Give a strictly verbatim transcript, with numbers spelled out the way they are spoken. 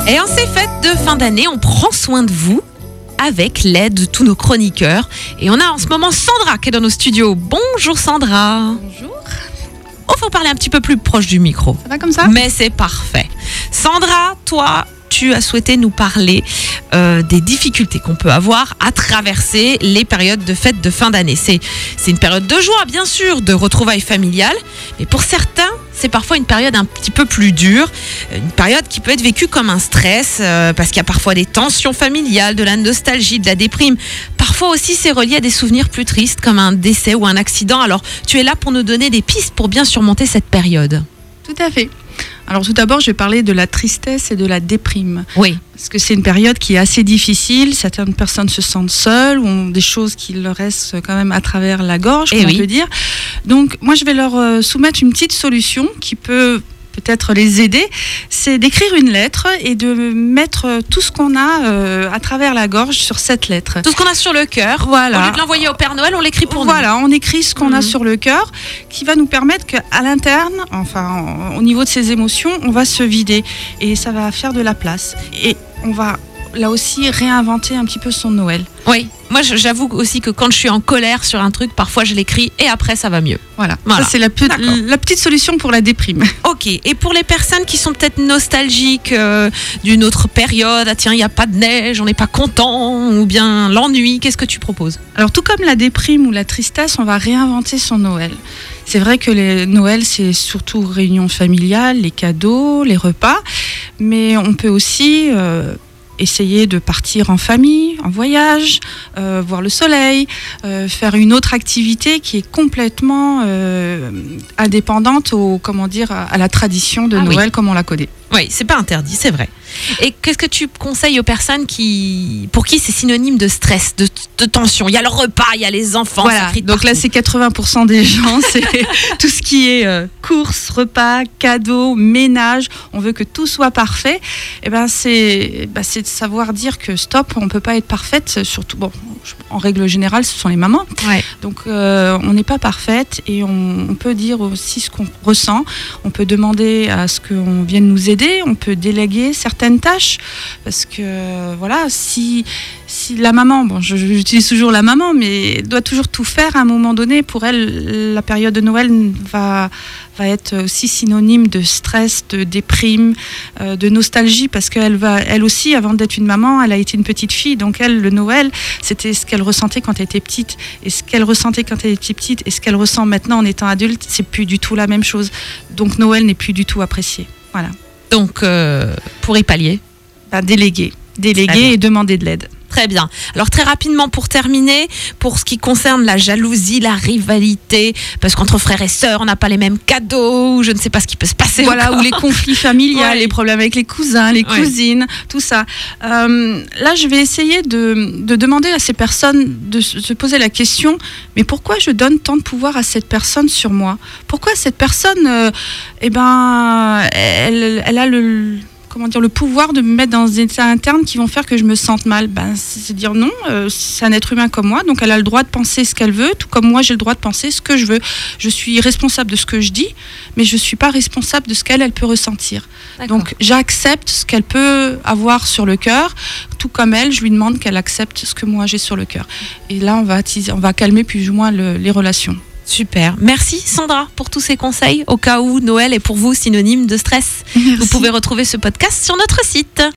Et en ces fêtes de fin d'année, on prend soin de vous avec l'aide de tous nos chroniqueurs. Et on a en ce moment Sandra qui est dans nos studios. Bonjour Sandra. Bonjour. Oh, faut parler un petit peu plus proche du micro. Ça va comme ça ? Mais c'est parfait. Sandra, toi, tu as souhaité nous parler euh, des difficultés qu'on peut avoir à traverser les périodes de fêtes de fin d'année. C'est, c'est une période de joie, bien sûr, de retrouvailles familiales. Mais pour certains, c'est parfois une période un petit peu plus dure. Une période qui peut être vécue comme un stress, euh, parce qu'il y a parfois des tensions familiales, de la nostalgie, de la déprime. Parfois aussi, c'est relié à des souvenirs plus tristes, comme un décès ou un accident. Alors, tu es là pour nous donner des pistes pour bien surmonter cette période. Tout à fait. Alors tout d'abord, je vais parler de la tristesse et de la déprime. Oui. Parce que c'est une période qui est assez difficile. Certaines personnes se sentent seules ou ont des choses qui leur restent quand même à travers la gorge, Eh comme oui. on peut dire. Donc moi, je vais leur euh, soumettre une petite solution qui peut peut-être les aider. C'est d'écrire une lettre et de mettre tout ce qu'on a euh, à travers la gorge sur cette lettre. Tout ce qu'on a sur le cœur, Voilà. au lieu de l'envoyer au Père Noël, on l'écrit pour nous. Voilà, on écrit ce qu'on Mhm. a sur le cœur, qui va nous permettre qu'à l'interne, enfin en- au niveau de ses émotions, on va se vider et ça va faire de la place. Et on va là aussi réinventer un petit peu son Noël. Oui, moi je- j'avoue aussi que quand je suis en colère sur un truc, parfois je l'écris et après ça va mieux. Voilà, Voilà. ça c'est la, pe- D'accord. la petite solution pour la déprime. Ok, et pour les personnes qui sont peut-être nostalgiques euh, d'une autre période, ah tiens, il n'y a pas de neige, on n'est pas content, ou bien l'ennui, qu'est-ce que tu proposes ? Alors tout comme la déprime ou la tristesse, on va réinventer son Noël. C'est vrai que les Noël, c'est surtout réunion familiale, les cadeaux, les repas, mais on peut aussi euh, essayer de partir en famille, en voyage, euh, voir le soleil, euh, faire une autre activité qui est complètement euh, indépendante au, comment dire, à, à la tradition de Ah oui. Noël comme on la connaît. Oui, c'est pas interdit, c'est vrai. Et qu'est-ce que tu conseilles aux personnes qui, pour qui c'est synonyme de stress, de, de tension ? Il y a le repas, il y a les enfants, ça Voilà, crie de donc là partout. c'est quatre-vingts pour cent des gens, c'est tout ce qui est euh, courses, repas, cadeaux, ménage, on veut que tout soit parfait. Et ben c'est, ben c'est de savoir dire que stop, on peut pas être parfaite, surtout, bon, en règle générale ce sont les mamans, Ouais. donc euh, on n'est pas parfaite et on, on peut dire aussi ce qu'on ressent, on peut demander à ce qu'on vienne nous aider, on peut déléguer certaines tâches, parce que voilà, si, si la maman, bon je- j'utilise toujours la maman, mais doit toujours tout faire à un moment donné, pour elle la période de Noël va, va être aussi synonyme de stress, de déprime, euh, de nostalgie, parce qu'elle va, elle aussi, avant d'être une maman, elle a été une petite fille, donc elle, le Noël, c'était ce qu'elle ressentait quand elle était petite, et ce qu'elle ressentait quand elle était petite, et ce qu'elle ressent maintenant en étant adulte, c'est plus du tout la même chose. Donc Noël n'est plus du tout apprécié. Voilà. Donc, euh, pour y pallier. Bah, déléguer, Très bien. déléguer et demander de l'aide. Très bien. Alors très rapidement pour terminer, pour ce qui concerne la jalousie, la rivalité, parce qu'entre frères et sœurs, on n'a pas les mêmes cadeaux, je ne sais pas ce qui peut se passer. Voilà, encore. ou les conflits familiaux, Ouais. les problèmes avec les cousins, les Ouais. cousines, tout ça. Euh, là, je vais essayer de, de demander à ces personnes de se se poser la question, mais pourquoi je donne tant de pouvoir à cette personne sur moi ? Pourquoi cette personne, euh, eh ben, elle, elle a le... comment dire, le pouvoir de me mettre dans des états internes qui vont faire que je me sente mal. Ben, c'est dire non, euh, c'est un être humain comme moi, donc elle a le droit de penser ce qu'elle veut, tout comme moi j'ai le droit de penser ce que je veux. Je suis responsable de ce que je dis, mais je ne suis pas responsable de ce qu'elle elle peut ressentir. D'accord. Donc j'accepte ce qu'elle peut avoir sur le cœur, tout comme elle, je lui demande qu'elle accepte ce que moi j'ai sur le cœur. Et là, on va, attiser, on va calmer plus ou moins le- les relations. Super. Merci Sandra pour tous ces conseils, au cas où Noël est pour vous synonyme de stress. Merci. Vous pouvez retrouver ce podcast sur notre site.